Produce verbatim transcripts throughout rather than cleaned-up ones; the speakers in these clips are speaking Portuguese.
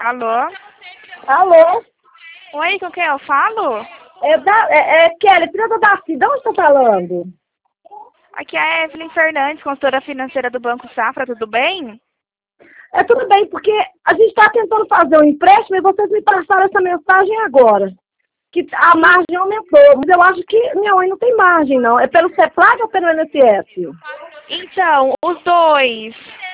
Alô? Alô? Oi, com quem eu falo? É, da, é, é Kelly, filha da Daci, de onde está falando? Aqui é a Evelyn Fernandes, consultora financeira do Banco Safra, tudo bem? É tudo bem, porque a gente está tentando fazer um empréstimo e vocês me passaram essa mensagem agora. Que a margem aumentou, mas eu acho que minha mãe não tem margem, não. É pelo CEPLAG ou pelo I N S S? Então, os dois.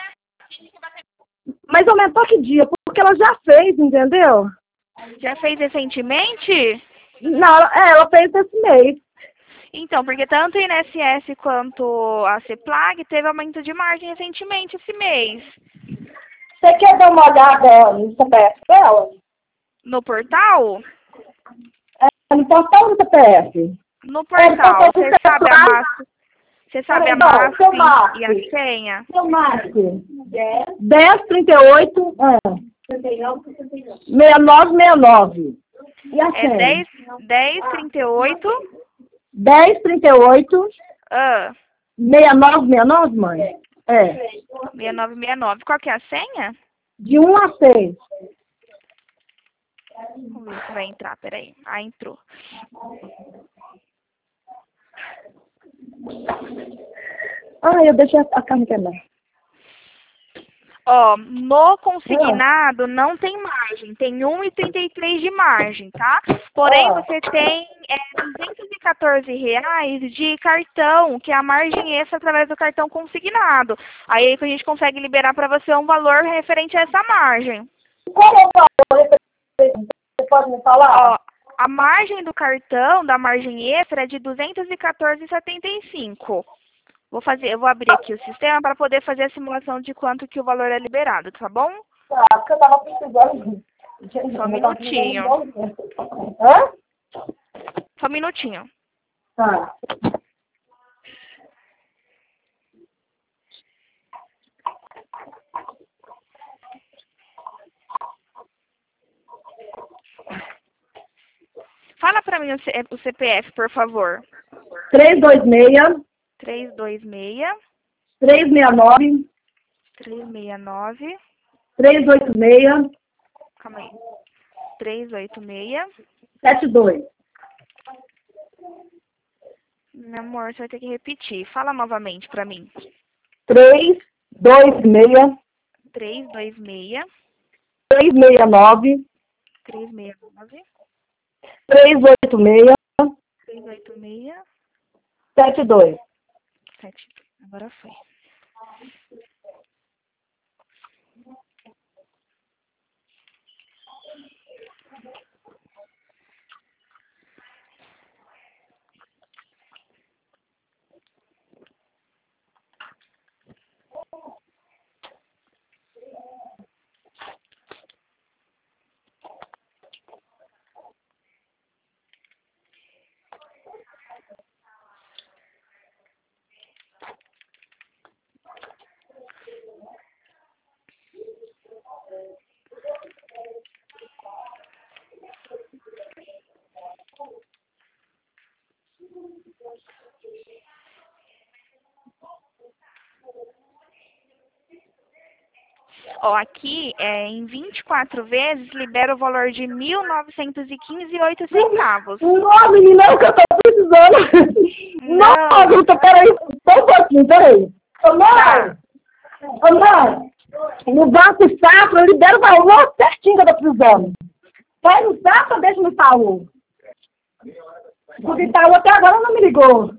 Mas aumentou que dia? Porque ela já fez, entendeu? Já fez recentemente? Não, ela- é, ela fez esse mês. Então, porque tanto o I N S S quanto a CEPLAG teve aumento de margem recentemente esse mês. Você quer dar uma olhada no C P F dela? No portal? É, no portal do C P F. No É, portal. no portal do Você sabe a CEPLAG. massa? Você sabe a Peraí, não, massa seu e a Marcos. senha? Seu Marcos. dez, trinta e oito, ah, sessenta e nove, sessenta e nove. E a É senha? dez, dez, trinta e oito. dez, trinta e oito, Ah, sessenta e nove, sessenta e nove, mãe? É. seis nove seis nove. Qual que é a senha? De um a seis. Vamos ver se vai entrar, peraí. Ah, entrou. Ah, eu deixei a a carne quebrar. Ó, no consignado não tem margem, tem um e trinta e três de margem, tá? Porém, Ah. você tem é, duzentos e quatorze reais de cartão, que é a margem extra através do cartão consignado. Aí que a gente consegue liberar para você um valor referente a essa margem. Qual é o valor? Você pode me falar? Ó, a margem do cartão, da margem extra, é de duzentos e quatorze reais e setenta e cinco centavos. Vou fazer, eu vou abrir aqui o sistema para poder fazer a simulação de quanto que o valor é liberado, tá bom? Tá, porque eu tava precisando. Só um minutinho. Hã? Só um minutinho. Tá. Fala para mim o, C, o C P F, por favor. três dois seis, três dois seis, três seis nove, três seis nove, três oito seis, calma aí, três oito seis. sete dois. Meu amor, você vai ter que repetir. Fala novamente para mim. três dois seis, três dois seis, três seis nove, três seis nove, três oito seis, três oito seis, sete dois. sete. Agora foi. Ó, aqui, é, em vinte e quatro vezes, libera o valor de mil novecentos e quinze reais e oito centavos. Não, menina, é o que eu tô precisando. Não. Não, Guta, peraí, só um pouquinho, peraí. Ô, mãe, Tá. ô, mãe, no Banco Safra, libera o valor certinho que eu tô precisando. Vai no Safra, deixa no Itaú. O Itaú até agora não me ligou.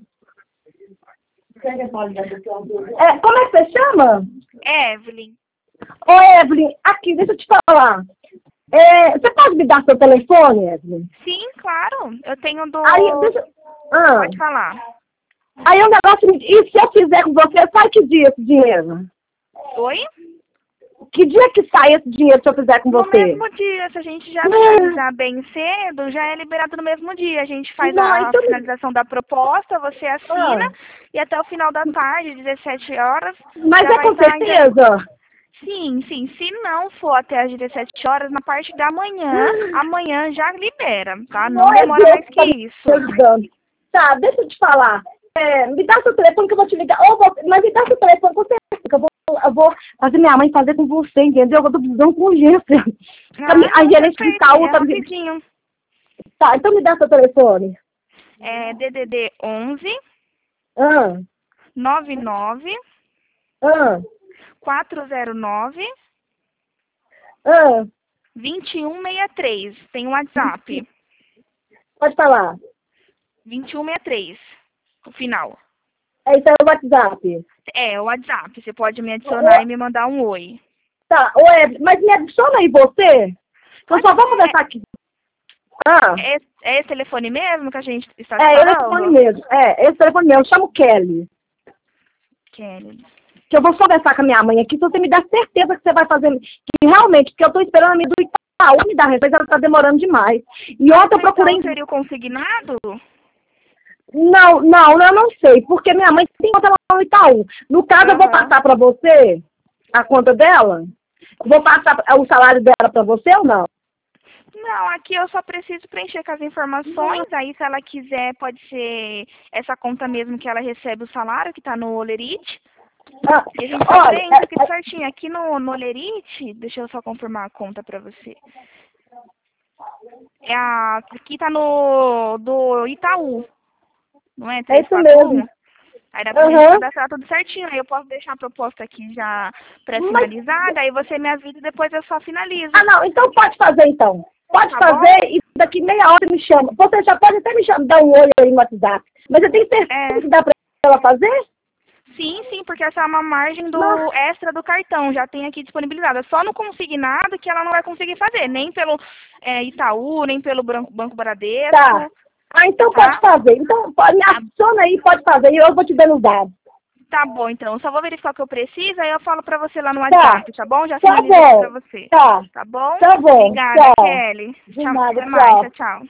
É, como é que você chama? Evelyn. Ô, Evelyn, aqui, deixa eu te falar. É, você pode me dar seu telefone, Evelyn? Sim, claro. Eu tenho do... Aí, deixa... Ah. Pode falar. Aí o negócio... E se eu fizer com você, sai que dia esse dinheiro? Oi? Que dia que sai esse dinheiro se eu fizer com No você? mesmo dia, se a gente já Não. finalizar bem cedo, já é liberado no mesmo dia. A gente faz Não, a então- finalização da proposta, você assina, Ah. e até o final da tarde, dezessete horas, Mas já é vai com estar ainda... certeza? Sim, sim. Se não for até as dezessete horas, na parte da manhã, amanhã já libera, tá? Não Ai, demora Deus, mais que tá isso. me ajudando. Tá, deixa eu te falar. É, me dá seu telefone que eu vou te ligar. Ou você, mas me dá seu telefone com certeza, que eu vou, eu eu vou fazer minha mãe fazer com você, entendeu? Eu tô precisando com urgência. Ah, A gerente de perfeito, Itaú é tá me... rapidinho. Tá, então me dá seu telefone. É D D D onze, Ah, nove nove, ah, quatro zero nove, ah. dois um seis três. Tem um WhatsApp. Pode falar. dois um seis três, o final. É isso aí, o WhatsApp. É, o WhatsApp. Você pode me adicionar e me mandar um oi. Tá, Oi, mas me adiciona aí você. Eu só vou conversar aqui. Ah, É, é esse telefone mesmo que a gente está é esse falando? telefone mesmo. É, esse telefone mesmo. Eu chamo Kelly. Kelly. Que eu vou conversar com a minha mãe aqui, se você me dá certeza que você vai fazer, que realmente, porque eu tô esperando a minha do Itaú me dar a resposta, ela tá demorando demais. E ontem eu procurei... Então seria o consignado? Não, não, eu não sei, porque minha mãe tem conta lá no Itaú. No caso, eu vou Aham. passar pra você a conta dela? Eu vou passar o salário dela pra você ou não? Não, aqui eu só preciso preencher com as informações. Aí, se ela quiser, pode ser essa conta mesmo que ela recebe o salário, que está no Olerite. Ah, E a gente só olha, preenche aqui é, é, certinho. Aqui no, no Olerite, deixa eu só confirmar a conta para você. É a, aqui tá no do Itaú, não é? é isso três quatro um? mesmo. Aí dá pra gente Aham. cadastrar tudo certinho. Aí eu posso deixar a proposta aqui já Mas, pré-finalizada. Aí você me avisa e depois eu só finalizo. ah, não, então pode fazer então. Pode Tá fazer bom? e daqui meia hora me chama. Você já pode até me chamar, dar um olho aí no WhatsApp. Mas eu tenho certeza É. que dá pra ela fazer? Sim, sim, porque essa é uma margem do Não. extra do cartão, já tem aqui disponibilizada. Só no consignado que ela não vai conseguir fazer, nem pelo é, Itaú, nem pelo Banco, Banco Bradesco. Tá. Ah, então Tá? pode fazer. Então pode, me adiciona aí, pode fazer. E eu vou te dando os dados. Tá bom, então. Só vou verificar o que eu preciso, aí eu falo pra você lá no Tá. WhatsApp, tá bom? Já Tá finalizei aqui pra bom. você. Tá. Tá bom? Tá bom. Obrigada, Tchau. Kelly. De Tchau, nada, até mais. tchau. Tchau, tchau.